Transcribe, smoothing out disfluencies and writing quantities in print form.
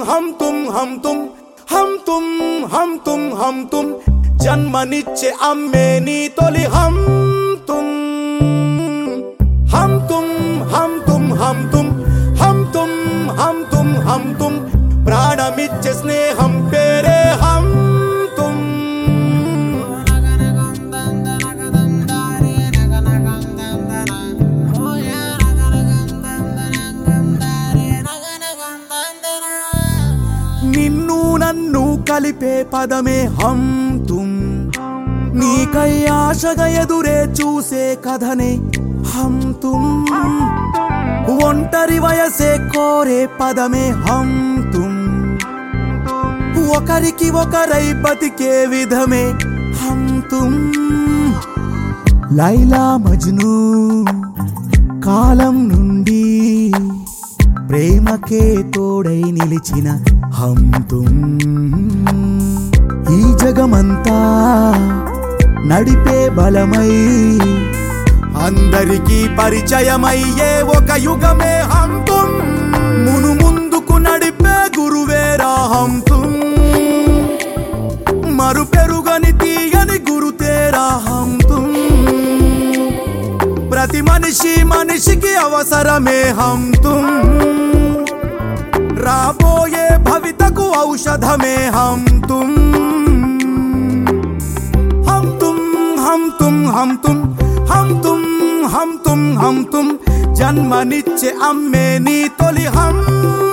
हम तुम हम तुम हम तुम हम तुम जन्मनिच्चे अम्मे नी तोली हम तुम हम तुम हम तुम हम तुम हम तुम हम तुम हम तुम प्राणमिच्चे स्नेहं पेरे हम तुम నిన్ను నన్ను కలిపే పదమే హం తుమ్ నీకై ఆశగా ఎదురే చూసే కథనే హం తుమ్ ఒంటరి వయసే కోరే పదమే హం తుమ్ ఒకరికి ఒకరై బతికే విధమే హం తుమ్ లైలా మజ్ను కాలం నుండి ప్రేమకే తోడై నిలిచిన హం తుమ్ ఈ జగమంతా నడిపే బలమై అందరికీ పరిచయమయ్యే ఒక యుగమే హం తుమ్ మును ముందుకు నడిపే గురువేరా హం తుమ్ మరు పెరుగని తీయని గురుతేరా హం తుమ్ ప్రతి మనిషి మనిషికి అవసరమే హం తుమ్ రాబోయే భవితకు ఔషధమే హం తుమ్ हम तुम हम तुम हम तुम हम तुम हम तुम हम तुम जन्मनिच्चे अम्मे नी तोली हम